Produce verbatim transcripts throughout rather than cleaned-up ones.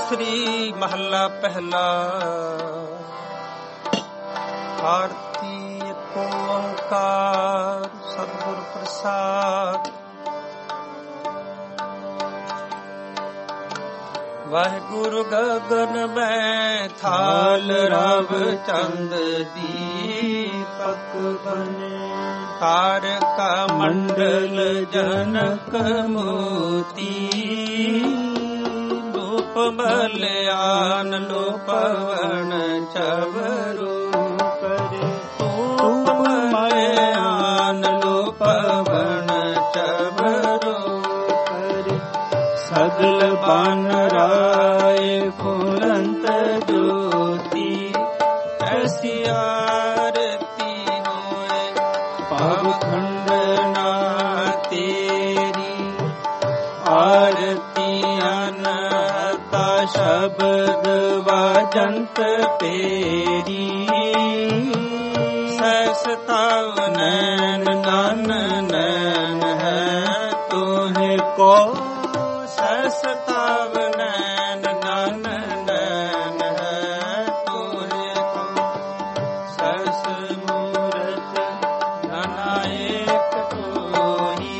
ਸ੍ਰੀ ਮਹੱਲਾ ਪਹਿਲਾ। ਆਰਤੀ ਏਕ ਓੰਕਾਰ ਸਤਿਗੁਰ ਪ੍ਰਸਾਦ। ਵਾਹਿਗੁਰੂ ਗਗਨ ਮੈਂ ਥਾਲ ਰਵ ਚੰਦ ਦੀਪਕ ਬਨੇ। ਤਾਰਕ ਮੰਡਲ ਜਨਕ ਮੋਤੀ। ਰੂਪ ਮਲਿਆਨ ਲੋ ਪਵਨ ਚਵਰੂ ਕਰੇ। ਰੂਪ ਮਲਿਆਨ ਲੋ ਪਵਨ ਚਵਰੂ ਕਰੇ। ਸਗਲ ਬਨ ਰਾਏ ਫੁਲੰਤ ਜੋਤੀ। ਐਸੀ ਆਰਤੀ ਹੋਏ ਭਵ ਖੰਡਨਾ ਤੇਰੀ। ਆਰਤੀ ਅਨਹਤਾ ਸ਼ਬਦ ਵਾਜੰਤ ਪੇਰੀ। ਸੈਸ ਤਵ ਨੈਣ ਨਨ ਨੈਣ ਹੈ ਤੋਹਿ ਕੋ। ਸੈਸ ਤਵ ਨੈਣ ਨਨ ਨੈਣ ਹੈ ਤੋਹਿ ਕੋ। ਸੈਸ ਮੂਰਤ ਅਨੇਕ ਤੋਹੀ।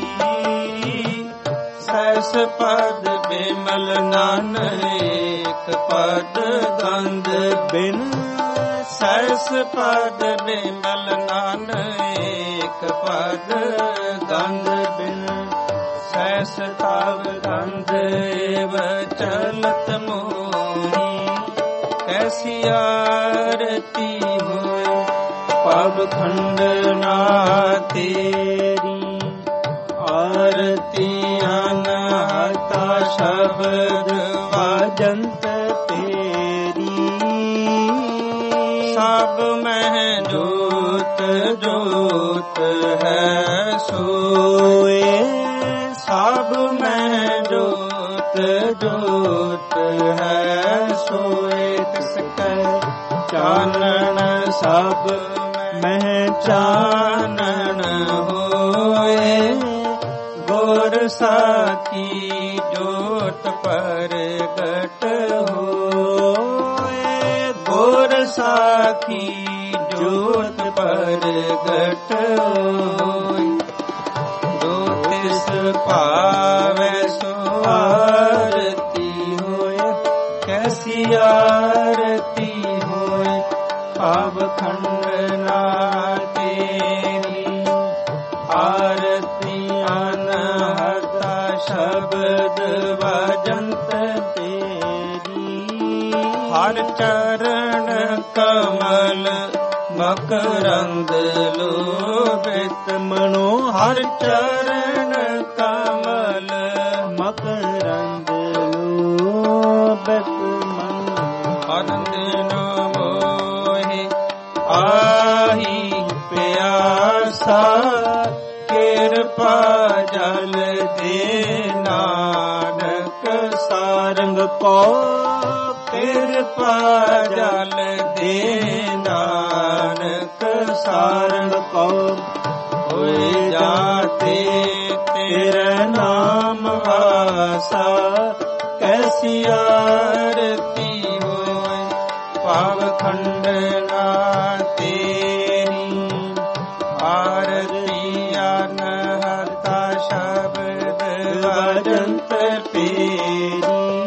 ਸੈਸ ਪਦ ਬਿਮਲ ਨਾਨਕ ਪਦ ਗੰਧ ਬਿਨ। ਸੈਸ ਪਦ ਬਿਮਲ ਨਾਨਕ ਪਦ ਗੰਧ ਬਿਨ। ਸੈਸ ਤਵ ਗੰਧ ਏਵ ਚਲਤ ਮੋਹੀ। ਕੈਸੀ ਆਰਤੀ ਹੋਏ ਭਵ ਖੰਡਨਾ ਤੇਰੀ। ਆਰਤੀ ਅਨਹਤਾ ਸ਼ਬਦ ਵਾਜੰਤ ਤੇਰੀ। ਸਭ ਮਹਿ ਜੋਤ ਜੋਤ ਹੈ ਸੋਏ। ਸਭ ਮਹਿ ਜੋਤ ਜੋਤ ਹੈ ਸੋਏ। ਤਿਸ ਕੈ ਚਾਨਣ ਸਭ ਮਹਿ ਚਾਨਣ ਹੋਏ। ਗੁਰ ਸਾਖੀ ਜੋਤ ਪ੍ਰਗਟ ਹੋਏ। ਗੁਰ ਸਾਖੀ ਜੋਤ ਪ੍ਰਗਟ ਹੋਏ। ਜੋ ਤਿਸ ਭਾਵੈ ਸੋ ਆਰਤੀ ਹੋਏ। ਕੈਸੀ ਆਰਤੀ ਹੋਏ ਭਵ ਖੰਡਨਾ ਤੇਰੀ। ਆਰਤੀ ਅਨਹਤਾ ਸ਼ਬਦ ਵਾਜੰਤ ਤੇਰੀ। ਹਰ ਚਰਨ ਕਮਲ ਮਕਰੰਦ ਲੋਭਿਤ ਮਨੋ। ਹਰ ਚਰਨ ਕਮਲ ਮਕਰੰਦ ਲੋਭਿਤ ਮਨੋ। ਆਨੰਦ ਨ ਮੋਹਿ ਆਹੀ ਪਿਆਸਾ। ਕਿਰਪਾ ਜਲ ਦੇ ਨਾਨਕ ਸਾਰੰਗ ਕੋ। ਕਿਰਪਾ ਜਲ ਦੇ ਨਾਨਕ ਸਾਰੰਗ ਕੋ। ਹੋਏ ਜਾਤੇ ਤੇਰੇ ਨਾਮ ਵਾਸਾ। ਕੈਸੀ ਆਰਤੀ ਹੋਏ ਭਵ ਖੰਡਨਾ ਤੇਰੀ। ਆਰਤੀ ਅਨਹਤਾ ਸ਼ਬਦ ਵਾਜੰਤ ਪੇਰੀ।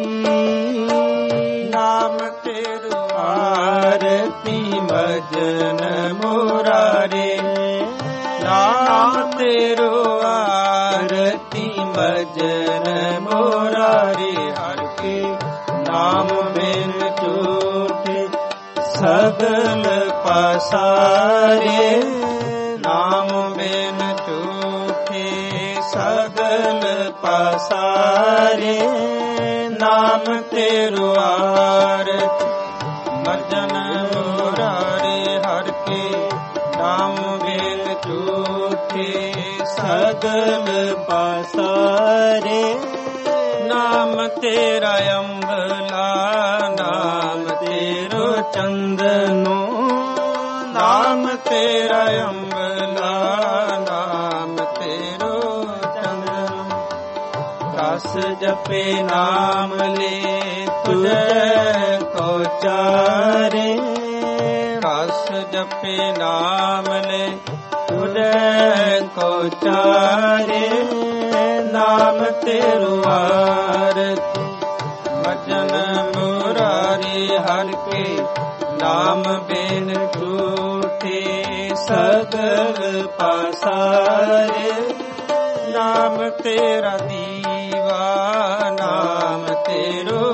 ਨਾਮ ਤੇਰੂ ਆਰਤੀ ਮਜਨ ਮੁਰਾਰੇ। ਨਾਮ ਤੇਰੂ ਆਰਤੀ ਮਜਨ ਮੁਰਾਰੇ। ਹਰਿ ਕੇ ਨਾਮ ਬਿਨ ਝੂਠੇ ਸਗਲ ਪਸਾਰੇ। ਨਾਮ ਬਿਨ ਝੂਠੇ ਸਗਲ ਪਸਾਰੇ। ਨਾਮ ਤੇਰੂ ਆਰਤੀ ਮਜਨ ਮੁਰਾਰੇ। ਹਰਿ ਕੇ ਨਾਮ ਬਿਨ ਝੂਠੇ ਸਗਲ ਪਸਾਰੇ। ਨਾਮ ਤੇਰਾ ਅੰਬਲਾ ਨਾਮ ਤੇਰੋ ਚੰਦਨੋ। ਨਾਮ ਤੇਰਾ ਅੰਬਲਾ ਨਾਮ ਤੇਰੋ ਚੰਦਨੋ। ਰਸ ਜਪੇ ਨਾਮ ਲੈ ਤੁਝ ਤੁਝੈ ਕੋ ਚਾਰੇ। ਕਸ ਜਪੇ ਨਾਮ ਲੈ ਤੁਝੈ ਕੋ ਚਾਰੇ। ਨਾਮ ਤੇਰੋ ਆਰਤੀ ਭਜਨ ਮੁਰਾਰੀ ਹਰਿ ਕੇ। ਨਾਮ ਬਿਨ ਝੂਠੇ ਸਗਲ ਪਾਸਾਰੇ। ਨਾਮ ਤੇਰਾ ਦੀਵਾ ਨਾਮ ਤੇਰੋ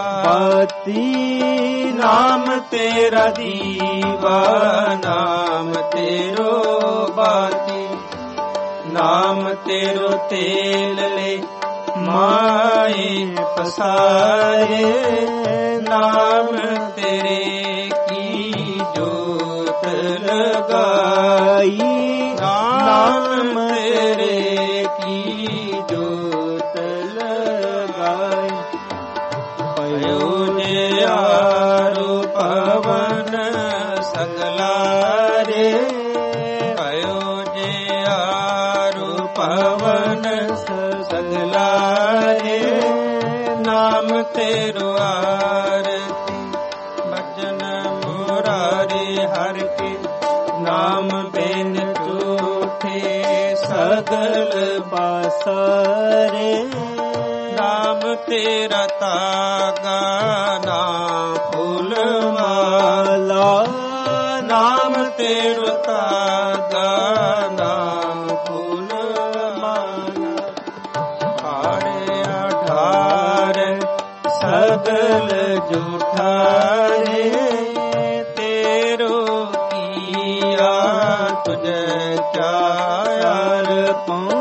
ਬਾਤੀ। ਨਾਮ ਤੇਰਾ ਦੀਵਾ ਨਾਮ ਤੇਰੋ ਬਾਤੀ। ਨਾਮ ਤੇਰੋ ਤੇਲ ਲੈ ਮਾਏ ਪਸਾਰੇ। ਨਾਮ ਤੇਰੇ ਕੀ ਜੋਤ ਲਗਾਈ। ਨਾਮ ਤੇਰੇ ਕੀ ਜੋਤ ਲਗਾਈ। ਪਇਓ ਜਿਆਰੋ ਪਵਨ ਸਗਲਾਰੇ। ਪਇਓ ਜਿਆਰੋ ਪਵਨ ਸਗਲਾਰੇ। ਨਾਮ ਤੇਰੋ ਆਰਤੀ ਭਜਨ ਮੁਰਾਰੀ ਹਰਿ ਕੇ। ਨਾਮ ਬਿਨ ਝੂਠੇ ਸਗਲ ਪਾਸਾਰੇ। ਨਾਮ ਤੇਰਾ ਤਾਗਾ ਨਾਮ ਫੁੱਲ ਮਾਲਾ। ਨਾਮ ਤੇਰਾ ਤਾਗਾ ਨਾਮ ਫੁੱਲ ਮਾਲਾ। ਹਾਰੇ ਅਠਾਰ ਸਗਲ ਜੂਠਾਰੇ। ਤੇਰੋ ਕੀਆ ਤੁਝੈ ਚਾਰ ਪਉ।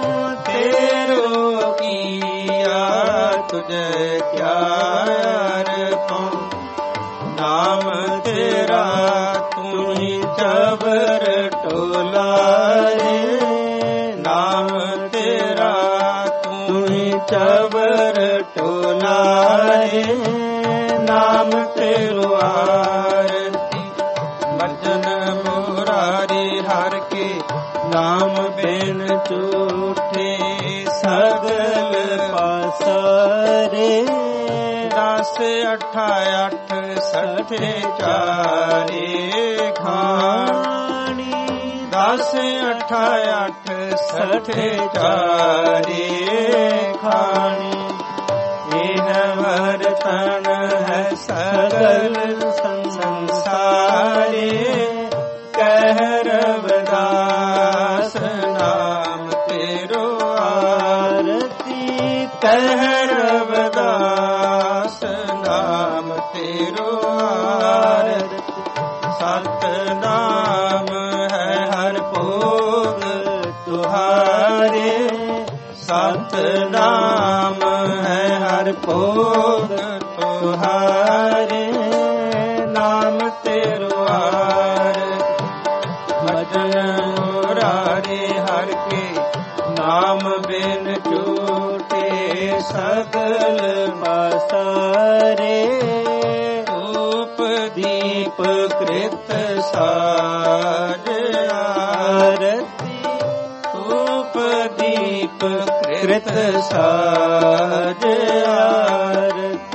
ਤੇਰੋ ਕੀਆ ਤੁਝੈ ਚਾਰ ਪਉ। ਨਾਮ ਤੇਰਾ ਤੁਹੀ ਚਬਰ ਟੋਲਾਰੇ। ਨਾਮ ਤੇਰਾ ਤੁਹੀ ਚਬਰ ਟੋਲਾਰੇ। ਨਾਮ ਤੇਰੋ ਆਰਤੀ ਭਜਨ ਮੁਰਾਰੀ ਹਰਿ ਕੇ। ਨਾਮ ਬਿਨ ਝੂਠੇ ਸਗਲ ਪਾਸਾਰੇ। ਦਸ ਅਠਾ ਅੱਠ ਸਠੇ ਚਾਰੇ ਖਾਣੀ। ਦਸ ਅਠਾ ਅੱਠ ਸਠੇ ਚਾਰੇ ਖਾਣੀ। ਇਹ ਵਰਤਨ ਹੈ ਸਗਲ ਸੰਸਾਰੇ। ਕਹਿ ਰਵਿਦਾਸ ਨਾਮ ਤੇਰੋ ਆਰਤੀ। ਕਹਿ ਰਵਿਦਾਸ ਨਾਮ ਤੇਰੋ ਆਰਤੀ। ਸਤ ਨਾਮ ਹੈ ਹਰਿ ਭੋਗ ਤੁਹਾਰੇ। ਸਤ ਨਾਮ ਹੈ ਹਰਿ ਭੋਗ ਤੁਹਾਰੇ। ਨਾਮ ਤੇਰੋ ਆਰਤੀ ਭਜਨ ਮੁਰਾਰੀ ਹਰਿ ਕੇ। ਨਾਮ ਬਿਨ ਝੂਠੇ ਸਗਲ ਪਾਸਾਰੇ। ਧੂਪ ਦੀਪ ਕ੍ਰਿਤ ਸਾਜ ਆਰਤੀ। ਧੂਪ ਦੀਪ ਕ੍ਰਿਤ ਸਾਜ ਆਰਤੀ।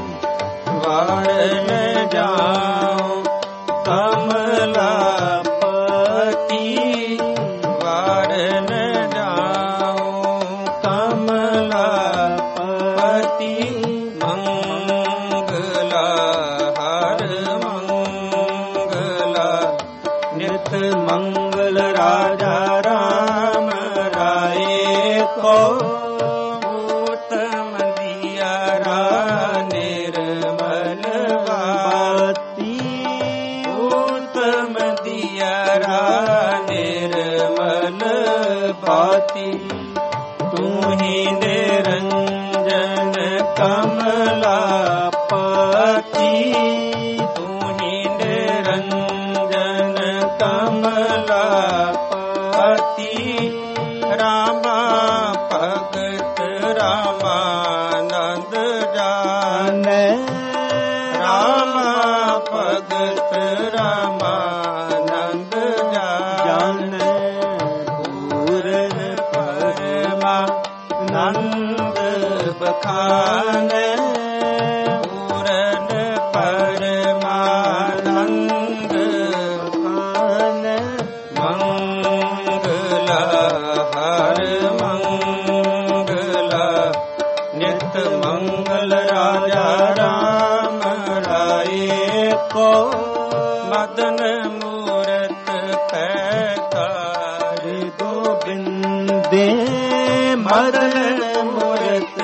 ਵਾਰਨ ਜਾਉ ਕਮਲਾ ਪਤੀ। ਵਾਰਨ ਜਾਉ ਕਮਲਾ ਪਤੀ। ਮੰਗਲਾ ਹਰ ਮੰਗਲਾ ਨਿਤ ਮੰਗਲ ਰਾਜਾ ਰਾਮ ਰਾਏ ਕੋ। ਉਤਮ ਦੀਆਰਾ ਨਿਰਮਲ ਬਾਤੀ। ਉਤਮ ਦੀਆਰਾ ਨਿਰਮਲ ਬਾਤੀ। ਤੂਹੀ ਨਿਰੰਜਨ ਕਮਲਾ ਪਤੀ। ਤੂਹੀ ਨਿਰੰਜਨ ਕਮਲਾ ਪਤੀ। ਰਾਮਾ ਭਗਤ ਰਾਮਾਨੰਦ ਜਾਣੈ। ਰਾਮਾ ਭਗਤ ਰਾਮਾਨੰਦ ਜਾਣੈ। ਪੂਰਨ ਪਰਮਾ ਨੰਦ ਬਖਾਨੈ। ਪੂਰਨ मदन मूरत पैकार गोबिंदे मदन मूरत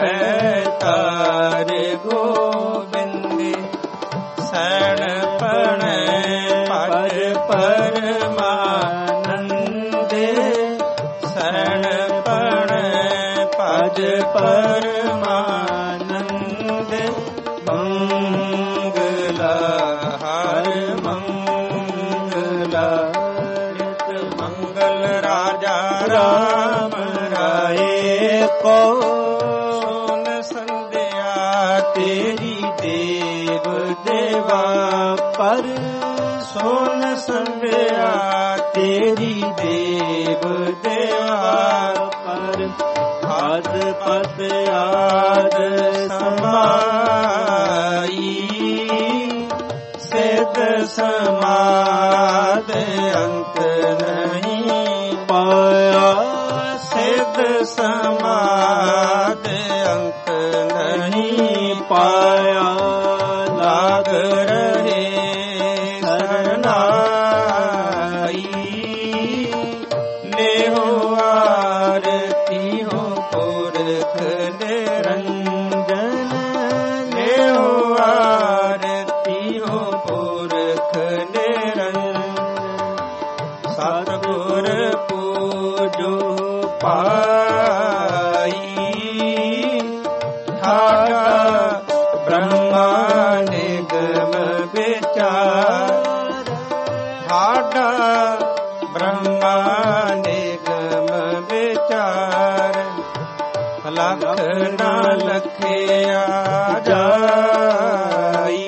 पैकार गोबिंदे सैण पण पद परमानंदे सैण पण पद परमानंदे मंगला हर मंगला नित मंगल राजा राम राये को सोन संध्या तेरी देव देवा पर सोन संध्या तेरी देव देवा पर आद पद आद समाई सिद्ध समाद अंत नहीं पाया सिद्ध समाद अंत नहीं पाया लाग रहे शरणाई ले हो आरती हो पुरख निरंजन ले हो आरती हो पुरख निरंजन सतगुर पूजो पाई ठाठा ब्रह्मा निगम विचार ठाठा ब्रह्मा निगम विचार लख न लखिया जाई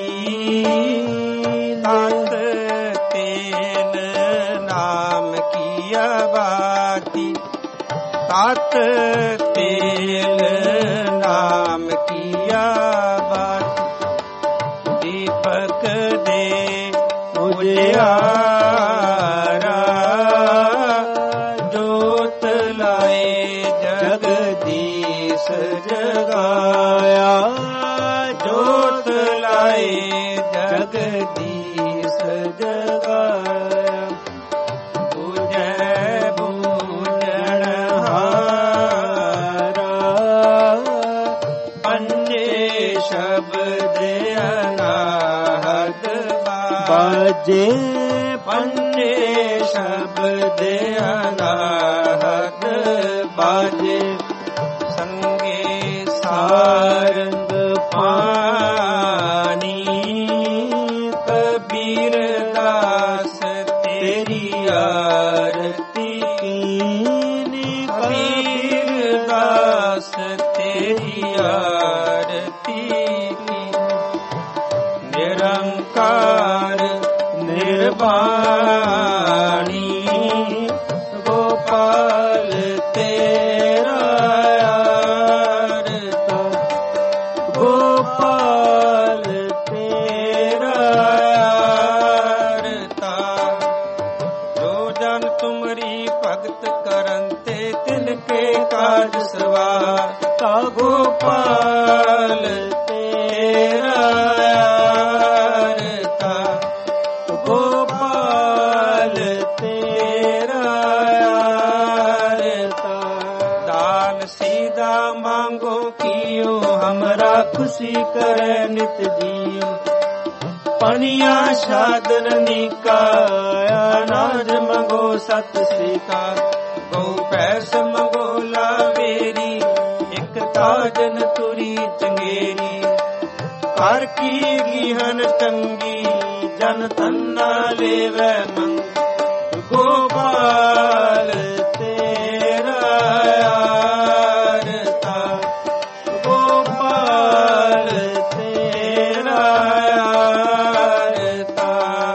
तत तेल नाम किया बाती तत तेल नाम किया बाती दीपक दे उजियारा जोत लाए जगदीश जगाया जोत लाए जगदीश जगाया पूजय पूजन हारा पंजे शब्द अनाहत बाजे पंजे शब्द अनाहत बाजे संगे सारंग पानी कबीर दास तेरी आरती कीनी कबीर दास तेरी आरती की निरंकार निर्वाणी गोपाल तेरा आरता गोपाल तेरा आरता जो जन तुमरी भगत करंते तिनके काज सवारता गोपाल तेरा आरता गोपाल तेरा आरता दान सीधा मांगो कियो हमरा खुशी करे नित जियो पनिया शादन निकाया नाज मंगो सत सिका गौ पैस मंगो लावेरी एक ताजन तुरी चंगेरी कर की गिहन टंगी जन तन्ना लेवै मंग गोपाल तेरा आरता गोपाल तेरा आरता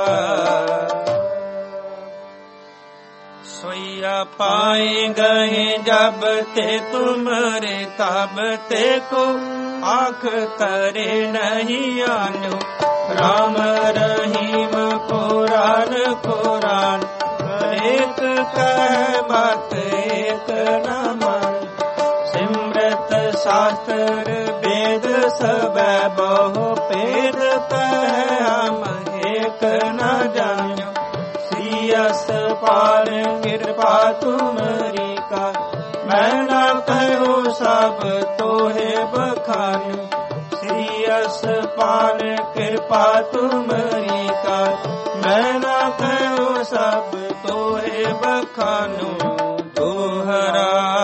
सोया पाए गए जब ते तुमरे तब ते को आँख तरे नहीं आनो राम रहीम कुरान कुरान एक कह बात एक न मान सिमरत शास्त्र वेद सब बहु पेद कह हम एक ਨਾਨਕ ਨਾ ਜਾਣਿਓ। ਸ੍ਰੀ ਅਸਪਾਲ ਕਿਰਪਾ ਤੁਮਰੀ ਕਾ, ਮੈਂ ਨਾ ਕਹਿਓ ਸਭ ਤੋਹੇ ਬਖਾਨਿਓ। ਸ੍ਰੀ ਅਸਪਾਲ ਕਿਰਪਾ ਤੁਮਰੀ ਕਾ, ਮੈਂ ਨਾ ਕਹਿਓ ਸਭ ਤੋਹੇ ਬਖਾਨਿਓ। ਦੋਹਰਾ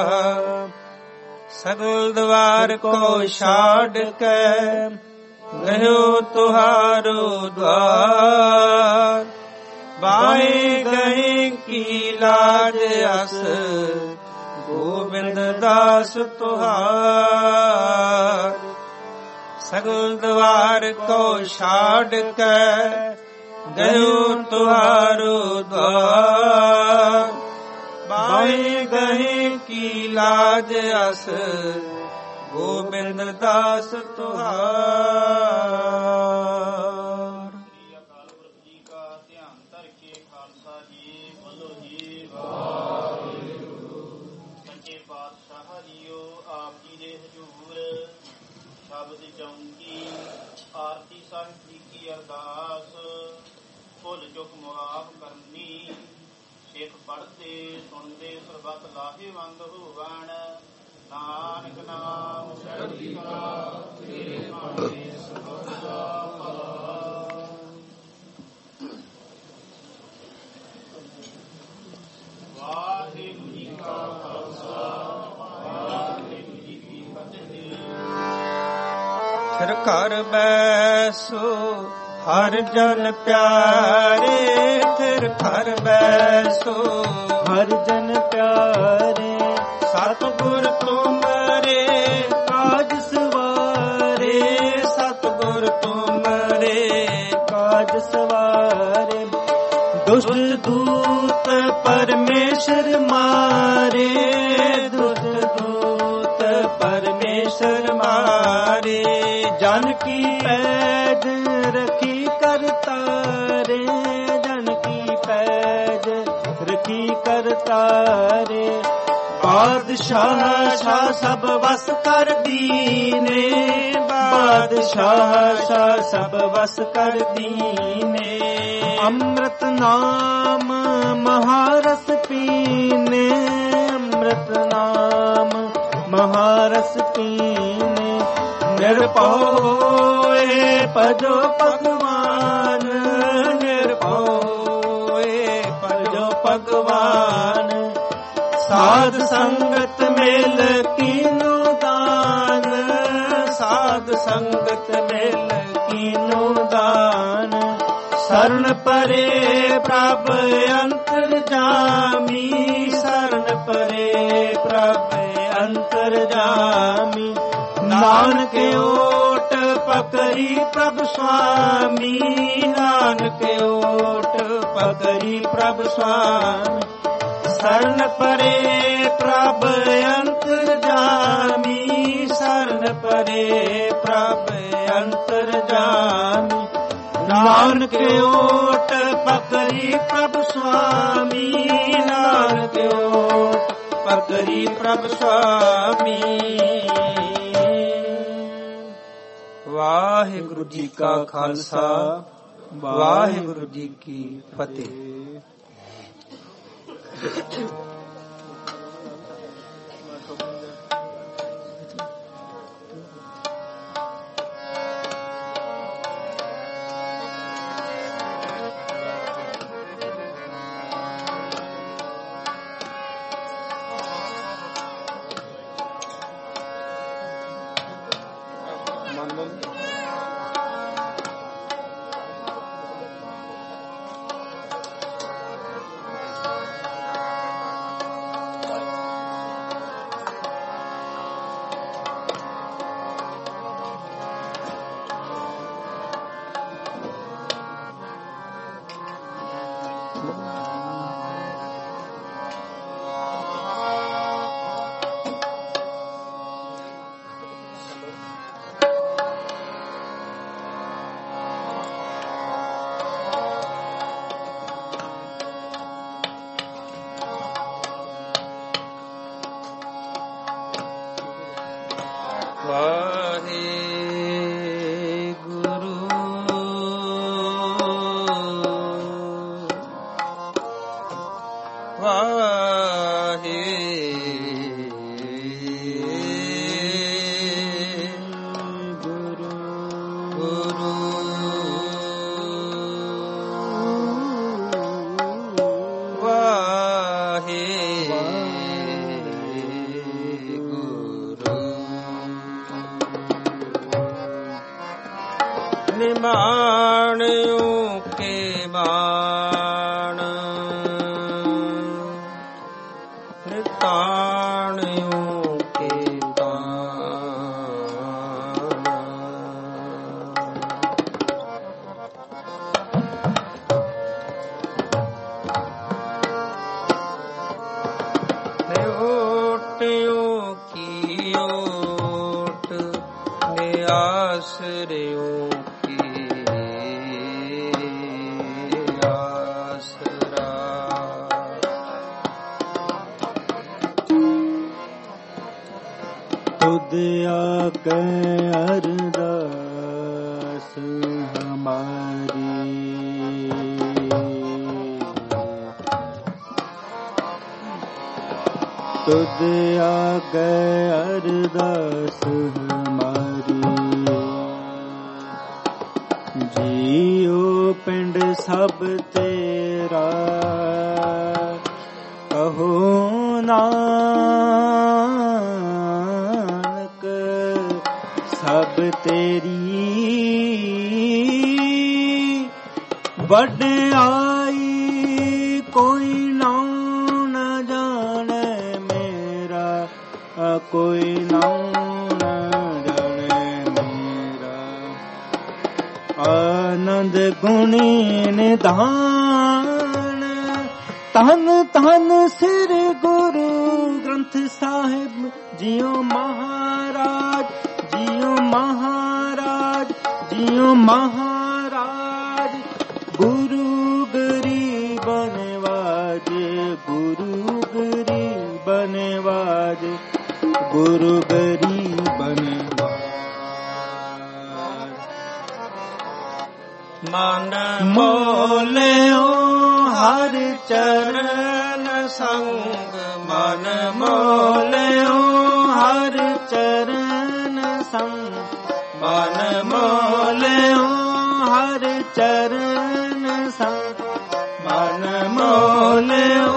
ਸਗਲ ਦਵਾਰ ਕੋ ਛਾੜ ਕੇ, ਗਇਓ ਤੁਹਾਰੋ ਦਵਾਰ। ਬਾਏ ਗਏ ਕੀ ਲਾਜ ਅਸ, ਗੋਬਿੰਦ ਦਾਸ ਤੁਹਾਰ। ਸਗਲ ਦਵਾਰ ਕੋ ਛਾੜ ਕੇ, ਗਇਓ ਤੁਹਾਰੋ ਦਵਾਰ। ਬਾਏ ਗਏ ਕੀ ਲਾਜ ਅਸ, ਗੋਬਿੰਦ ਦਾਸ ਤੁਹਾਰ। ਸ੍ਰੀ ਅਕਾਲ ਪੁਰਖ ਜੀ ਕਾ ਧਿਆਨ ਧਰ ਕੇ ਖਾਲਸਾ ਜੀ ਬੋਲੋ ਜੀ ਵਾਹਿਗੁਰੂ। ਸੱਚੇ ਪਾਤਸ਼ਾਹ ਜੀਓ ਆਪ ਜੀ ਦੇ ਹਜ਼ੂਰ ਸ਼ਬਦ ਚੌਂਕੀ ਆਰਤੀ ਸਾਹਿਬ ਜੀ ਕੀ ਅਰਦਾਸ। ਭੁੱਲ ਚੁੱਕ ਮੁਆਫ ਕਰਨੀ, ਸਿੱਖ ਪੜ੍ਹਦੇ ਸੁਣਦੇ ਸਰਬਤ ਲਾਹੇਵੰਦ ਹੋਵਣ। ਨਾਨਕ ਨਾਮ ਚੜ੍ਹਦੀ ਕਲਾ, ਤੇਰੇ ਭਾਣੇ ਸਭਤ ਦਾ ਭਲਾ। ਵਾਹਿਗੁਰੂ ਜੀ ਕਾ ਖਾਲਸਾ, ਵਾਹਿਗੁਰੂ ਜੀ ਕੀ ਫਤਿਹ। ਫਿਰ ਘਰ ਬੈਸੋ ਹਰ ਜਨ ਪਿਆਰੇ, ਫਿਰ ਘਰ ਬੈਸੋ ਹਰ ਜਨ ਪਿਆਰੇ। ਸਤਿਗੁਰ ਤੁਮਰੇ ਕਾਜ ਸਵਾਰੇ, ਸਤਿਗੁਰ ਤੁਮਰੇ ਕਾਜ ਸਵਾਰੇ। ਦੁਸ਼ਟ ਦੂਤ ਪਰਮੇਸ਼ਰ ਮਾਰੇ, ਦੁਸ਼ਟ ਦੂਤ ਪਰਮੇਸ਼ਰ ਮਾਰੇ। ਜਨ ਕੀ ਪੈਜ ਰਖੀ ਕਰਤਾਰੇ, ਜਨ ਕੀ ਪੈਜ ਰਖੀ ਕਰਤਾਰੇ। ਬਾਦਸ਼ਾਹ ਸ਼ਾਹ ਸਭ ਵਸ ਕਰ ਦੀਨੇ, ਬਾਦਸ਼ਾਹ ਸ਼ਾਹ ਸਭ ਵਸ ਕਰ ਦੀਨੇ। ਅੰਮ੍ਰਿਤ ਨਾਮ ਮਹਾਰਸ ਪੀਨੇ, ਅੰਮ੍ਰਿਤ ਨਾਮ ਮਹਾਰਸ ਪੀਨੇ। ਨਿਰਭਉ ਏ ਭਜੋ ਭਗਵਾਨ, ਨਿਰਭਉ ਏ ਭਜੋ ਭਗਵਾਨ। ਸਾਧ ਸੰਗਤ ਮੇਲ ਕੀਨੂ ਦਾਨ, ਸਾਧ ਸੰਗਤ ਮੇਲ ਕੀਨੂ ਦਾਨ। ਸਰਨ ਪਰੇ ਪ੍ਰਭ ਅੰਤਰ ਜਾਮੀ, ਸਰਨ ਪਰੇ ਪ੍ਰਭ ਅੰਤਰ ਜਾਮੀ। ਨਾਨਕ ਓਟ ਪਕਰੀ ਪ੍ਰਭ ਸੁਆਮੀ, ਨਾਨਕ ਓਟ ਪਕਰੀ ਪ੍ਰਭ ਸੁਆਮੀ। ਸਰਨ ਪਰੇ ਪ੍ਰਭ ਅੰਤਰ ਜਾਮੀ, ਸਰਨ ਪਰੇ ਪ੍ਰਭ ਅੰਤਰ ਜਾਮੀ। ਨਾਨਕ ਓਟ ਪਕਰੀ ਪ੍ਰਭ ਸੁਆਮੀ, ਨਾਨਕ ਓਟ ਪਕਰੀ ਪ੍ਰਭ ਸੁਆਮੀ। ਵਾਹਿਗੁਰੂ ਜੀ ਕਾ ਖਾਲਸਾ, ਵਾਹਿਗੁਰੂ ਜੀ ਕੀ ਫਤਿਹ। ਆਸਰਿਓ ਕੀ ਆਸਰਾ। ਤੁਧ ਆਗੇ ਅਰਦਾਸ ਹਮਾਰੀ, ਤੁਧ ਆਗੇ ਅਰਦਾਸ ਹਮਾਰੀ। ਜੀਉ ਪਿੰਡ ਸਭ ਤੇਰਾ ਕਹੋ ਨਾਨਕ, ਸਭ ਤੇਰੀ ਵਡਿਆਈ ਕੋਈ ਨਾਉ ਨ ਜਾਣੈ ਮੇਰਾ, ਕੋਈ ਨਾਉ ਨ ਜਾਣੈ ਮੇਰਾ। ਆਨੰਦ ਗੁਣੀ ਨਿਧਾਨ, ਧੰਨ ਧੰਨ ਸ੍ਰੀ ਗੁਰੂ ਗ੍ਰੰਥ ਸਾਹਿਬ ਜੀਓ ਮਹਾਰਾਜ, ਜੀਓ ਮਹਾਰਾਜ, ਜੀਓ ਮਹਾਰਾਜ। ਗੁਰੂ ਗਰੀਬ ਨਵਾਜ, ਗੁਰੂ ਗਰੀਬ ਨਵਾਜ, ਗੁਰੂ ਗਰੀਬ ਨਵਾਜ। ਮਨ ਮੋਲਿਓ ਹਰ ਚਰਨ ਸੰਗ, ਮਨ ਮੋਲਿਓ ਹਰ ਚਰਨ ਸੰਗ, ਮਨ ਮੋਲਿਓ ਹਰ ਚਰਨ ਸੰਗ, ਮਨ ਮੋਲਿਓ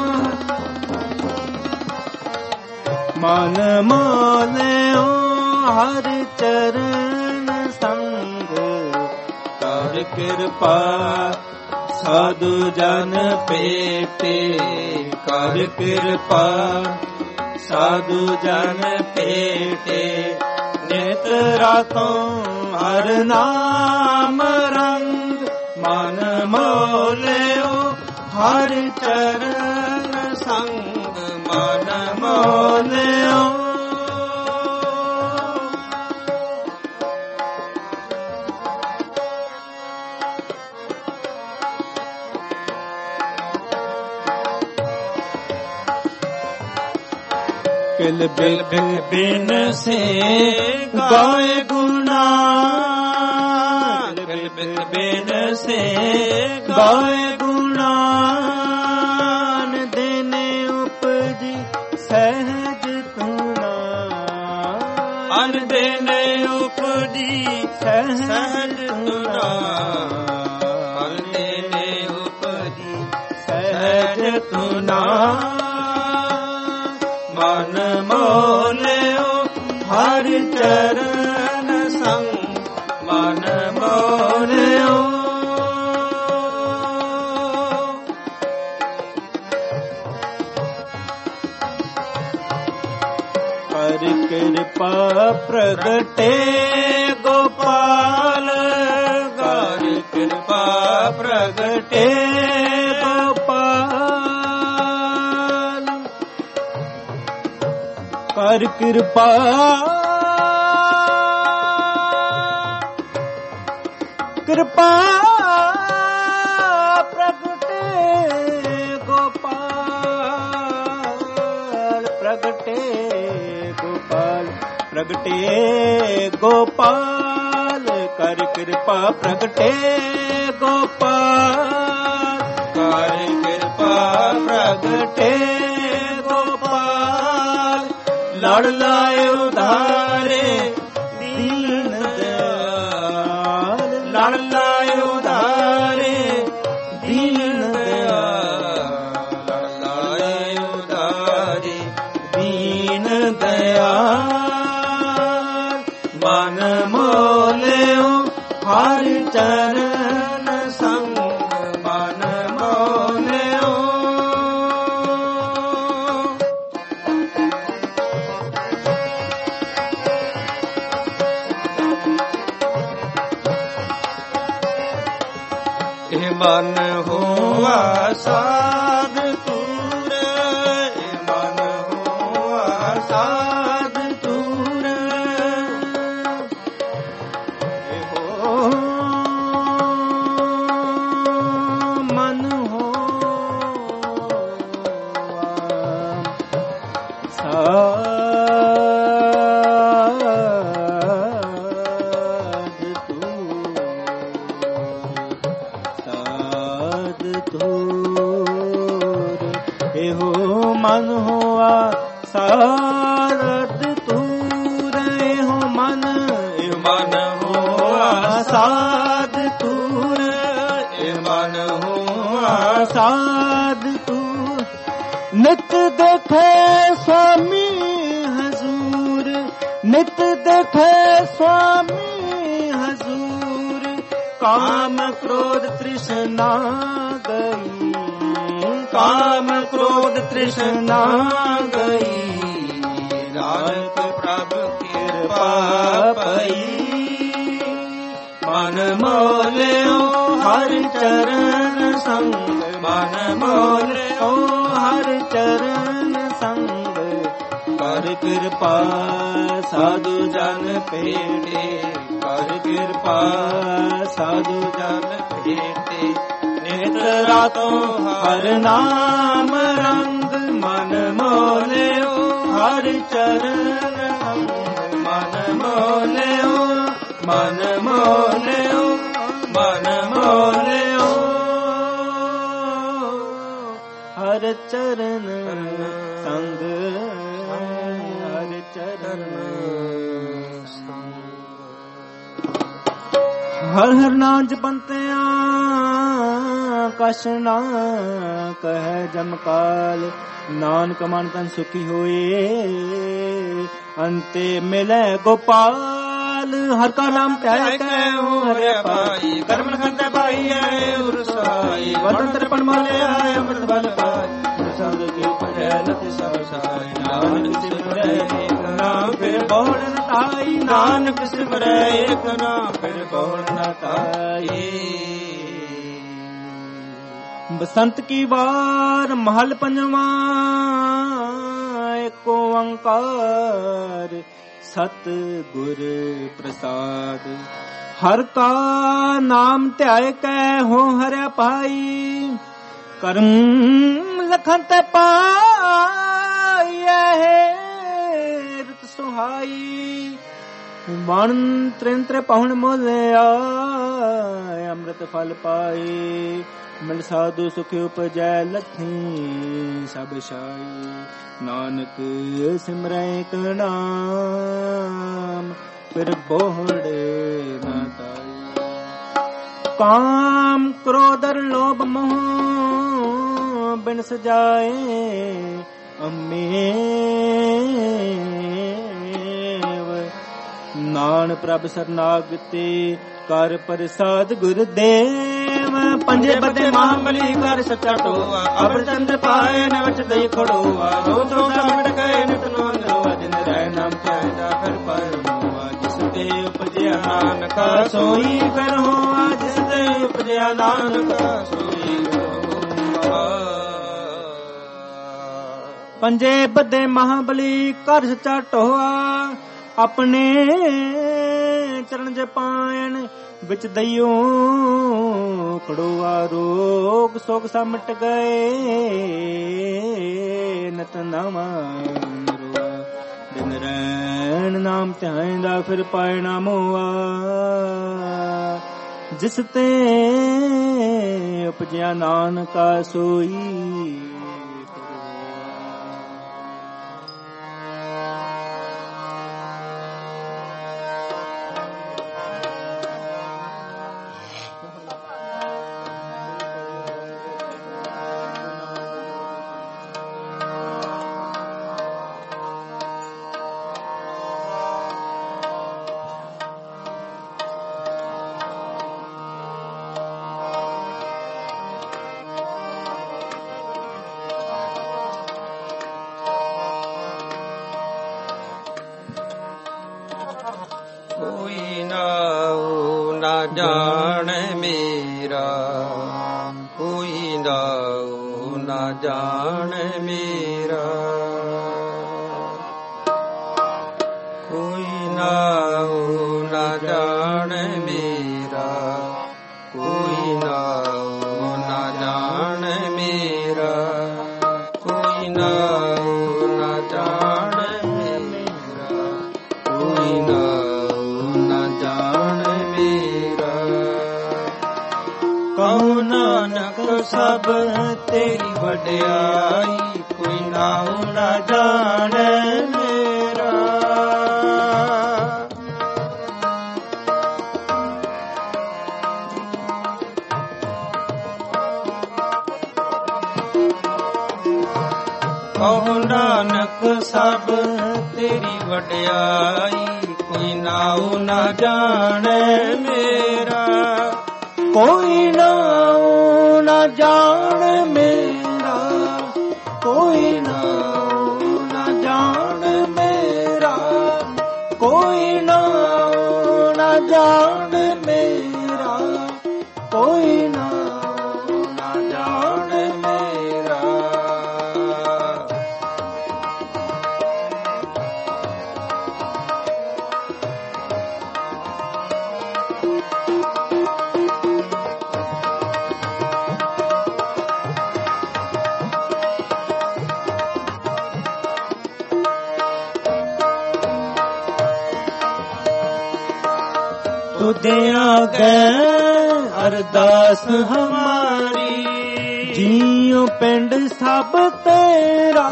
ਮਨ ਮੋਲਿਓ ਹਰ ਚਰਨ ਸੰਗ। ਕਰ ਕਿਰਪਾ ਸਾਧੂ ਜਨ ਪੇਟੇ, ਕਰ ਕਿਰਪਾ ਸਾਧੂ ਜਨ ਪੇਟੇ। ਨਿਤ ਰਾਤੋਂ ਹਰ ਨਾਮ ਰੰਗ, ਮਨ ਮੋਲਿਓ ਹਰ ਚਰਨ ਸੰਗ, ਮਨ ਮੋਲਿਓ ਕਿਲ ਬਿਲ ਬਿਨ ਸੇ ਗਾਏ ਗੁਣਾ, ਬਿਲ ਬਿਲ ਬਿਨ ਸੇ ਗਾਏ ਗੁਣਾ। ਦੇਨੇ ਉਪਜੀ ਸਹਿਜ ਤੁਨਾ, ਅਨ ਦੇਨੇ ਉਪਜੀ ਸਹਿਜ ਤੁਨਾ, ਅਨ ਦੇਨੇ ਉਪਜੀ ਸਹਿਜ ਤੁਨਾ। ਮਨ ਮੋਲਿਓ ਹਰ ਚਰਨ ਸੰਗ, ਮਨ ਮੋਲਿਓ ਕਰ ਕਿਰਪਾ ਪ੍ਰਗਟੇ ਗੋਪਾਲ, ਕਰ ਕਿਰਪਾ ਪ੍ਰਗਟੇ ਗੋਪਾਲ। ਕਰ ਕਿਰਪਾ ਕਿਰਪਾ ਪ੍ਰਗਟੇ ਗੋਪਾਲ, ਪ੍ਰਗਟੇ ਗੋਪਾਲ, ਪ੍ਰਗਟੇ ਗੋਪਾਲ। ਕਰ ਕਿਰਪਾ ਪ੍ਰਗਟੇ ਗੋਪਾਲ, ਕਰ ਕਿਰਪਾ ਪ੍ਰਗਟੇ ਗੋਪਾਲ। ਲੜ ਲਾਏ ਉਧਾਰੇ ਦੀਨ ਦਿਆਲ, ਲੜ ਲਾਏ ਉਧਾਰੇ ਦੀਨ ਦਿਆਲ, ਲੜ ਲਾਏ ਉਧਾਰੇ ਦੀਨ ਦਿਆਲ। ਮਨ ਮੋਲਿਓ ਹਰ ਚਰਨ ਸੰਗ, ਮਨ ਮੋਲਿਓ ਇਹ ਮਨ ਹੋਆ ਸਾਧ ਤੂਰ, ਇਹ ਮਨ ਹੋਆ ਸਾਧ ਤੂਰ। ਮਨ ਹੋਆ ਸਾਧ ਤੂਰ ਸਾਧ ਤੂਰ ਇਹੋ ਮਨ ਹੋਆ ਸਾਧ ਤੂਰ ਇਹੋ ਮਨ ਇਹੋ ਮਨ ਹੋਆ ਸਾਧ ਤੂਰ ਇਹ ਮਨ ਹੋਆ ਸਾਧ ਤੂਰ ਨਿਤ ਦੇਖੇ ਸੁਆਮੀ ਹਜ਼ੂਰ ਨਿਤ ਦੇਖੇ ਸੁਆਮੀ ਹਜ਼ੂਰ ਕਾਮ ਕ੍ਰੋਧ ਤ੍ਰਿਸ਼ਨਾ ਗਈ ਕਾਮ ਕ੍ਰੋਧ ਤ੍ਰਿਸ਼ਨਾ ਗਈ ਨਾਨਕ ਪ੍ਰਭ ਕਿਰਪਾ ਪਈ ਮਨ ਮੋਲਿਓ ਹਰ ਚਰਨ ਸੰਗ ਮਨ ਮੋਲਿਓ ਹਰ ਚਰਨ ਸੰਗ ਕਰ ਕਿਰਪਾ ਸਾਧੂ ਜਨ ਭੇਟੇ ਕਰ ਕਿਰਪਾ ਸਾਧੂ ਜਨ ਭੇਟੇ ਨਿਤ ਰਾਤੋਂ ਹਰ ਨਾਮ ਰੰਗ ਮਨ ਮੋਲਿਓ ਹਰ ਚਰਨ ਸੰਗ ਮਨ ਮੋਲਿਓ ਮਨ ਮੋਲਿਓ ਮਨ ਮੋਲਿਓ ਹਰ ਚਰਨ ਸੰਗ ਹਰ ਚਰਨ ਸੰਗ ਹਰ ਹਰ ਨਾਮ ਜਪੰਤਿਆਂ ਕਛ ਨਾ ਕਹਿ ਜਮਕਾਲ ਨਾਨਕ ਮਨ ਤਨ ਸੁਖੀ ਹੋਏ ਅੰਤੇ ਮਿਲੇ ਗੋਪਾਲ ਹਰ ਕਾ ਨਾਮ ਧਿਆਇਆ ਕਹਿਓ ਹਰਿ ਪਾਈ ਕਰਮ ਖੰਤੇ ਪਾਈ ਆਏ ਉਰਸਾਈ ਵਤਨ ਤਰਪਣ ਮਾਲੇ ਆਏ ਅੰਮ੍ਰਿਤ ਬਲ ਪਾਈ ਸਾਧ ਕੇ ਪੜੈ ਨਤਿ ਸਭ ਸਾਈ ਨਾਨਕ ਸਿਮਰੈ ਏਕ ਨਾਮ ਫਿਰ ਬੋਲ ਨ ਤਾਈ ਨਾਨਕ ਸਿਮਰੈ ਏਕ ਨਾਮ ਫਿਰ ਬੋਲ ਨ ਤਾਈ ਬਸੰਤ ਕੀ ਵਾਰ ਮਹਲ ਪੰਜਵਾਂ ਏਕ ਓੰਕਾਰ ਸਤ ਗੁਰ ਪ੍ਰਸਾਦ ਹਰ ਕਾ ਨਾਮ ਧਿਆਏ ਕੈ ਹੋ ਹਰਿ ਪਾਈ ਕਰਮ ਲਖਨ ਤੇ ਪਾਈਐ ਰਤ ਸੁਹਾਈ ਵਣ ਤ੍ਰਿੰਤਰ ਪਹੁਣ ਮੋਲਿਆ ਅੰਮ੍ਰਿਤ ਫਲ ਪਾਏ ਮਿਲ ਸਾਧੂ ਸੁਖ ਉਪਜੈ ਲੱਥੀ ਸਭ ਛਾਈ ਨਾਨਕ ਸਿਮਰੈ ਏਕ ਨਾਮ ਫਿਰ ਬੋਹੜੇ ਨਾ ਤਾਈ ਕਾਮ ਕ੍ਰੋਧਰ ਲੋਭ ਮੋਹ ਬਿਨ ਸਜਾਏ ਅਮੇਵ ਨਾਨ ਪ੍ਰਭ ਸਰਨਾਗਤੇ ਕਰ ਪ੍ਰਸਾਦ ਗੁਰਦੇਵ ਪੰਜੇ ਬਦੇ ਮਹਾਬਲੀ ਕਰ ਸੱਚਾ ਟੋਆ ਅਬਰ ਚੰਦ ਪਾਏ ਨ ਵਚ ਦਈ ਖੜੋਆ ਦੋ ਦੋ ਮਿਟ ਗਏ ਨਿਤ ਨੋਵਾ ਜਿਨ ਰਹਿ ਨਾਮ ਧਿਆਇਦਾ ਫਿਰ ਪਰਮੋਆ ਜਿਸ ਤੇ ਉਪਜਿਆ ਨਾਨਕਾ ਸੋਈ ਫਿਰ ਹੋਆ ਜਿਸ ਤੇ ਉਪਜਿਆ ਨਾਨਕਾ ਸੋਈ ਹੋਆ ਪੰਜੇ ਬਦੇ ਮਹਾਬਲੀ ਕਰ ਸੱਚਾ ਟੋਆ ਆਪਣੇ ਚਰਨ ਜਪਾਇਣ ਵਿੱਚ ਦਈਓ ਖੜੋਆ ਰੋਗ ਸੋਗ ਸਮਟ ਗਏ ਨਤ ਨਵਾਂ ਰੋਆ ਦਿਨ ਰੈਣ ਨਾਮ ਧਿਆਇਂਦਾ ਫਿਰ ਪਾਇਣਾ ਮੋਆ ਜਿਸ ਤੇ ਉਪਜਿਆ ਨਾਨਕਾ ਸੋਈ ਕੋਈ ਨਾਉ ਨਾ ਜਾਣੈ ਮੇਰਾ, ਕੋਈ ਨਾਉ ਨਾ ਜਾਣੈ ਮੇਰਾ, ਕੋਈ ਨਾਉ ਨਾ ਜਾਣੈ ਮੇਰਾ, ਕੋਈ ਨਾਉ ਨਾ ਜਾਣੈ ਸਭ ਤੇਰੀ ਵਡਿਆਈ, ਕੋਈ ਨਾਉ ਨਾ ਜਾਣੈ ਮੇਰਾ। ਕਹੋ ਨਾਨਕ ਸਭ ਤੇਰੀ ਵਡਿਆਈ, ਕੋਈ ਨਾਉ ਨਾ ਜਾਣੈ ਮੇਰਾ। ਕੋਈ ਨਾਉ ਨਾ ਜਾਣ ਮੇਰਾ, ਕੋਈ ਨਾਉ ਨਾ ਜਾਣ ਮੇਰਾ, ਕੋਈ ਨਾਉ ਨਾ ਜਾਣ ਮੇਰਾ, ਕੋਈ ਨਾਉ ਨਾ ਜਾਣ ਮੇਰਾ। ਤੁਧੇ ਆਗੇ ਅਰਦਾਸ ਹਮਾਰੀ, ਜੀਉ ਪਿੰਡ ਸਭ ਤੇਰਾ।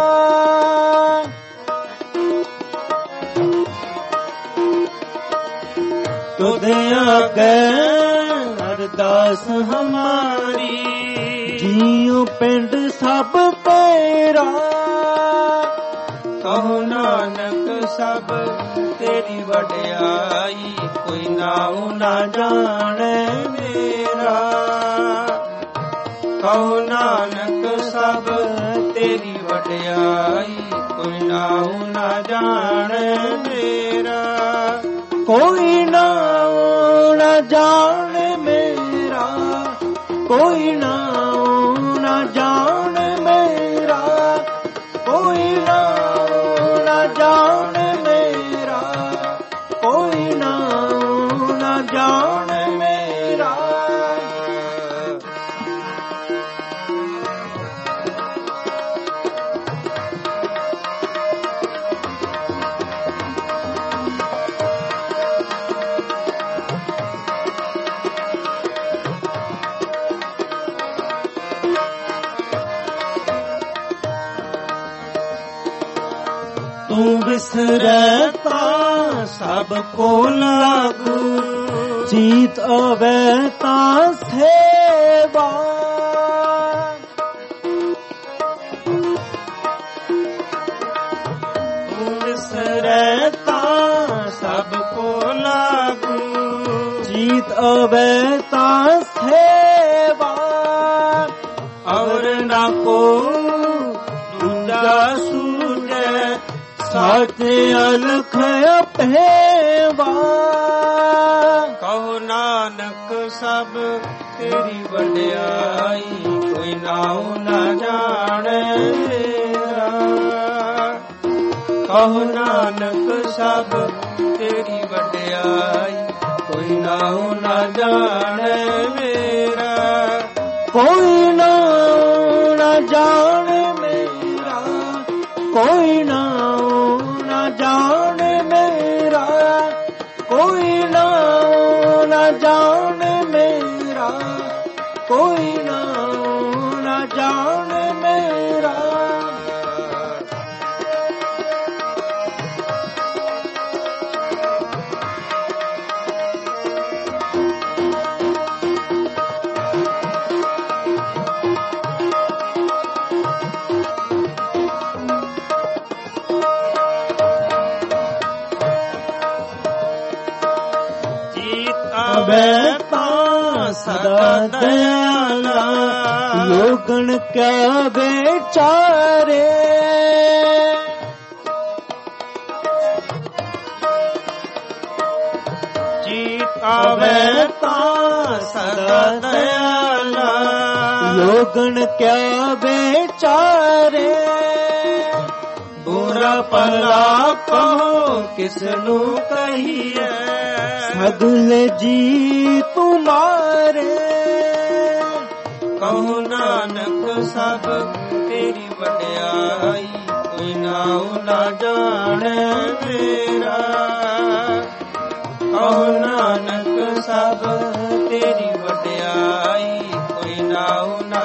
ਤੁਧੇ ਆਗੇ ਅਰਦਾਸ ਹਮਾਰੀ, ਜੀਉ ਪਿੰਡ ਸਭ ਤੇਰਾ। ਕਹੋ ਨਾਨਕ ਸਭ ਤੇਰੀ ਵਡਿਆਈ, ਕੋਈ ਨਾਉ ਨਾ ਜਾਣੈ ਮੇਰਾ। ਕਹੋ ਨਾਨਕ ਸਭ ਤੇਰੀ ਵਡਿਆਈ, ਕੋਈ ਨਾਉ ਨਾ ਜਾਣੈ ਮੇਰਾ। ਕੋਈ ਨਾਉ ਨਾ ਜਾਣ ਮੇਰਾ, ਕੋਈ ਨਾਉ ਨਾ ਜਾਣ ਮੇਰਾ, ਕੋਈ ਨਾਉ ਨਾ ਜਾਣ ਮੇਰਾ, ਕੋਈ ਨਾਉ ਨਾ ਜਾਣ ਮੇਰਾ। ਤੂੰ ਵਿਸਰੈ ਤਾਂ ਸਭ ਕੋ ਲਾਗੂ, ਜੀਤ ਆਵੈ ਤਾਂ ਸੇਵਾ। ਤੂੰ ਵਿਸਰੈ ਤਾਂ ਸਭ ਕੋ ਲਾਗੂ, ਜੀਤ ਆਵੈ ਤਾਂ ਸੇਵਾ। ਔਰ ਨਾ ਕੋ ਦੂਜਾ ਸੂਝੈ, ਸਚ ਅਲਖ ਅਭੇਵਾ। ਕਹੋ ਨਾਨਕ ਸਭ ਤੇਰੀ ਵਡਿਆਈ, ਕੋਈ ਨਾਉ ਨਾ ਜਾਣੈ ਮੇਰਾ। ਕਹੋ ਨਾਨਕ ਸਭ ਤੇਰੀ ਵਡਿਆਈ, ਕੋਈ ਨਾਉ ਨਾ ਜਾਣੈ ਮੇਰਾ। ਕੋਈ ਨਾਉ ਨਾ ਜਾਣ ਮੇਰਾ, ਕੋਈ ਨਾਉ ਨਾ ਜਾਣ ਮੇਰਾ, ਕੋਈ ਨਾਉ ਨਾ ਜਾਣ ਮੇਰਾ, ਕੋਈ ਨਾਉ ਨਾ ਜਾਣ ਮੇਰਾ। ਆਵੈ ਤਾਂ ਸਦਾ ਦਇਆਲਾ, ਲੋਗਣ ਕਿਆ ਵਿਚਾਰੇ। ਜੀਤ ਆਵੈ ਤਾਂ ਸਦਾ ਦਇਆਲਾ, ਲੋਗਣ ਕਿਆ ਵਿਚਾਰੇ। ਬੁਰਾ ਭਲਾ ਕਹੋ ਕਿਸ ਨੂੰ ਕਹੀਐ, ਸਗਲ ਜੀ ਤੁਮਾਰੇ। ਕਹੋ ਨਾਨਕ ਸਭ ਤੇਰੀ ਵਡਿਆਈ, ਕੋਈ ਨਾਉ ਨਾ ਜਾਣੈ ਮੇਰਾ। ਕਹੋ ਨਾਨਕ ਸਭ ਤੇਰੀ ਵਡਿਆਈ, ਕੋਈ ਨਾਉ ਨਾ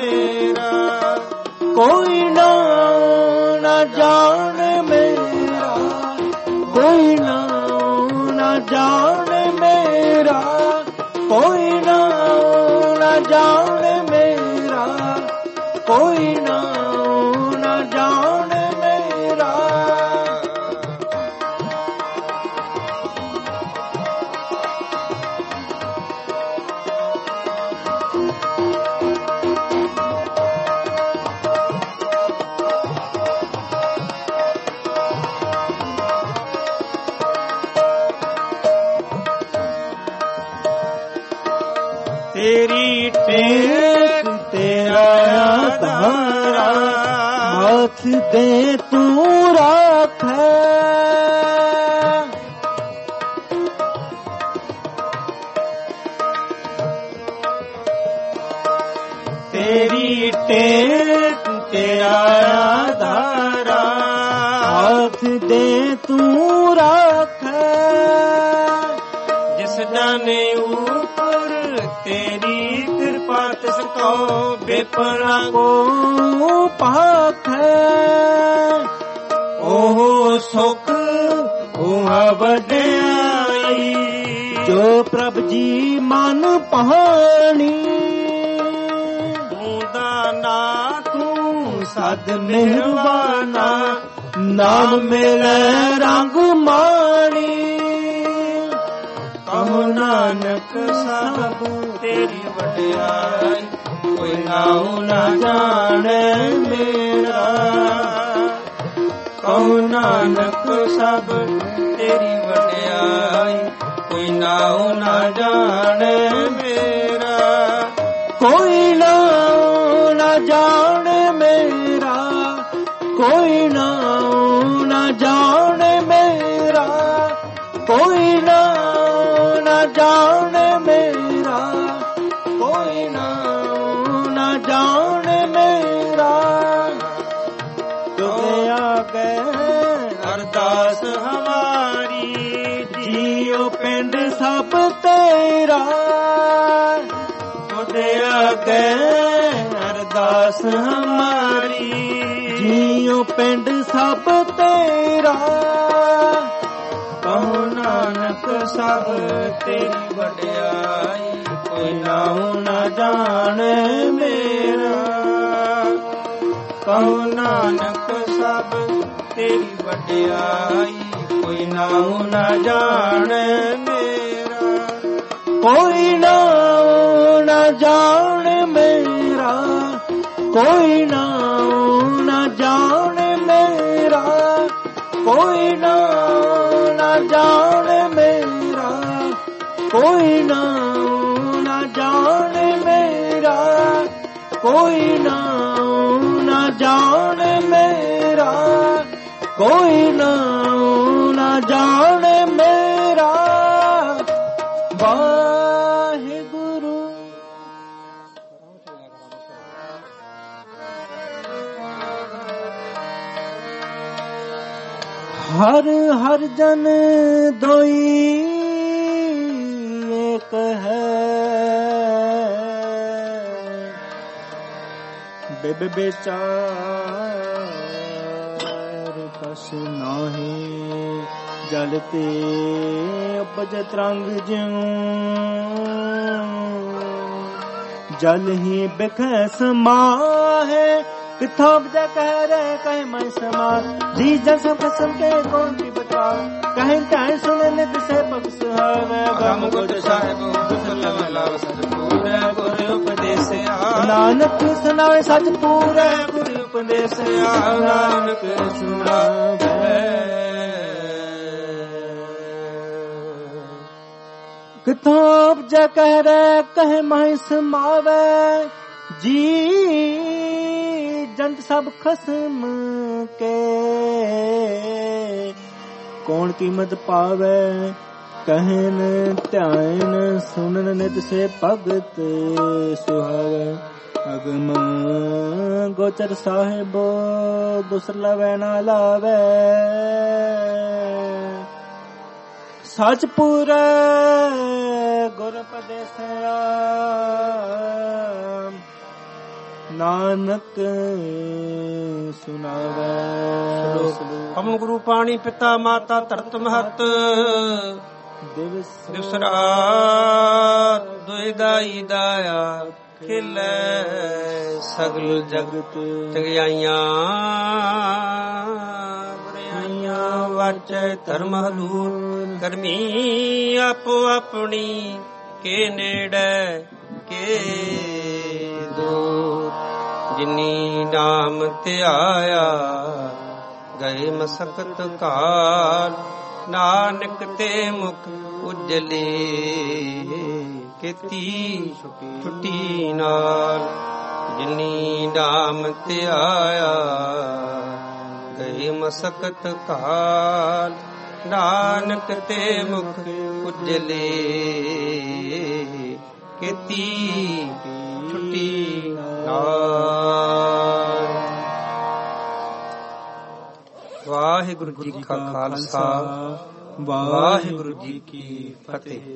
ਮੇਰਾ, ਕੋਈ ਨਾਉ ਨਾ ਜਾਣੇ ਮੇਰਾ, ਕੋਈ ਨਾਉ ਨਾ ਜਾਣੇ ਮੇਰਾ, ਕੋਈ ਨਾਉ ਨਾ ਜਾਣੇ ਮੇਰਾ, ਕੋਈ ਨਾਉ ਨਾ ਜਾਣੇ ਮੇਰਾ। ਤੇਰੀ ਟੇਕ ਤੇਰਾ ਆਧਾਰਾ, ਹੱਥ ਦੇ ਤੂੰ ਰਾਖੈ। ਤੇਰੀ ਟੇਕ ਤੇਰਾ ਆਧਾਰਾ, ਹੱਥ ਦੇ ਤੂੰ ਰਾਖੈ। ਜਿਸ ਜਾਣੇ ਉਪਰ ਤੇਰੀ ਕਿਰਪਾ ਤਿਸ ਕੋ ਬੇਪਨਾ ਕੋ ਪਾਖੈ। ਉਹ ਸੁਖ ਉਹ ਵਡਿਆਈ, ਜੋ ਪ੍ਰਭ ਜੀ ਮਨ ਪਾਣੀ। ਤੂੰ ਦਾਨਾ ਤੂੰ ਸਦ ਮਿਹਰਬਾਨਾ, ਨਾਮ ਮਿਲੈ ਰੰਗ ਮਾਣੀ। ਕਹੋ ਨਾਨਕ ਸਭ ਤੇਰੀ ਵਡਿਆਈ, ਕੋਈ ਨਾਉ ਨਾ ਜਾਣੈ ਮੇਰਾ। ਕਹੋ ਨਾਨਕ ਸਭ ਤੇਰੀ ਵਡਿਆਈ, ਕੋਈ ਨਾਉ ਨਾ ਜਾਣੈ ਮੇਰਾ। ਕੋਈ ਨਾਉ ਨਾ ਜਾਣੇ ਮੇਰਾ, ਕੋਈ ਨਾਉ ਨਾ ਜਾਣੇ ਮੇਰਾ, ਕੋਈ ਨਾਉ ਨਾ ਜਾਣੇ ਮੇਰਾ, ਕੋਈ ਨਾਉ ਨਾ ਜਾਣੇ ਮੇਰਾ। ਤੁਮੇ ਆਗੇ ਅਰਦਾਸ ਹਮਾਰੀ, ਜੀਉ ਪਿੰਡ ਸਭ ਤੇਰਾ। ਤੁਦੇ ਆਗੇ ਅਰਦਾਸ ਹਮਾਰੀ, ਜੀਉ ਪਿੰਡ ਸਭ ਤੇਰਾ। ਕਹੋ ਨਾਨਕ ਸਭ ਤੇਰੀ ਵਡਿਆਈ, ਕੋਈ ਨਾਉ ਨਾ ਜਾਣੈ ਮੇਰਾ। ਕਹੋ ਨਾਨਕ ਸਭ ਤੇਰੀ ਵਡਿਆਈ, ਕੋਈ ਨਾਉ ਨਾ ਜਾਣੈ ਮੇਰਾ। ਕੋਈ ਨਾਉ ਨਾ ਜਾਣੇ ਮੇਰਾ, ਕੋਈ ਨਾਉ ਨਾ ਜਾਣੇ ਮੇਰਾ, ਕੋਈ ਨਾਉ ਨਾ ਜਾਣੇ ਮੇਰਾ, ਕੋਈ ਨਾਉ ਨਾ ਜਾਣੇ ਮੇਰਾ, ਕੋਈ ਨਾਉ ਨਾ ਜਾਣੇ ਮੇਰਾ, ਕੋਈ ਨਾਉ ਨਾ ਜਾਣੇ ਮੇਰਾ। ਵਾਹਿਗੁਰੂ। ਹਰ ਹਰ ਜਨ ਦੋਈ ਏਕ ਹੈ, ਬਿਬ ਵਿਚਾਰ ਕਛ ਨਾਹੀ। ਜਲ ਤੇ ਉਪਜ ਤਰੰਗ ਜਿਉ, ਜਲ ਹੀ ਬਿਖੈ ਸਮਾਹੇ। किथों बजा कह रहे कहे मैं समा, जी जन सब कसम के कौन की बता। कहीं कहीं सुने नित से पग सुहावे, गम गुज साहिब गुसलम लाभ सतपूरे, गुर उपदेश नानक सुनावे सच पूरे, गुर उपदेश नानक सुनावे। किथों बजा कह रहे कहे मैं समावे, जी जंत सब खसम के कौन कीमत पावे। कहन ध्यान सुनन नित से भगत सुहावे। अगम गोचर साहिब दुसर लवे ना लावे। सच पूरे गुर उपदेसिया, ਨਾਨਕ ਸੁਣਾਵੈ। ਹਮ ਗੁਰੂ ਪਾਣੀ ਪਿਤਾ ਮਾਤਾ ਧਰਤ ਮਹਤ ਦਿਵਸ ਦਿਵਸ ਰਾਤ ਦੁਇ ਦਾਈ ਦਾਇਆ ਖਿਲੈ ਸਗਲ ਜਗਤ ਤਗਿਆਈਆਂ ਬੁਰਾਈਆਂ ਵਾਚੈ ਧਰਮ ਹਦੂਰ ਕਰਮੀ ਆਪੋ ਆਪਣੀ ਕੇ ਨੇੜੇ ਕੇ ਦੂਰ ਜਿਨੀ ਨਾਮ ਧਿਆਇਆ ਗਏ ਮਸਕਤ ਕਾਲ ਨਾਨਕ ਤੇ ਮੁਖ ਉਜਲੇ ਕੀਤੀ ਛੁੱਟੀ ਨਾਲ ਜਿਨੀ ਨਾਮ ਧਿਆਇਆ ਗਏ ਮਸਕਤ ਕਾਲ ਨਾਨਕ ਤੇ ਮੁਖ ਉਜਲੇ ਕੀਤੀ ਛੁੱਟੀ ਨਾਲ। ਵਾਹਿਗੁਰੂ ਜੀ ਕਾ ਖਾਲਸਾ ਵਾਹਿਗੁਰੂ ਜੀ ਕੀ ਫਤਿਹ।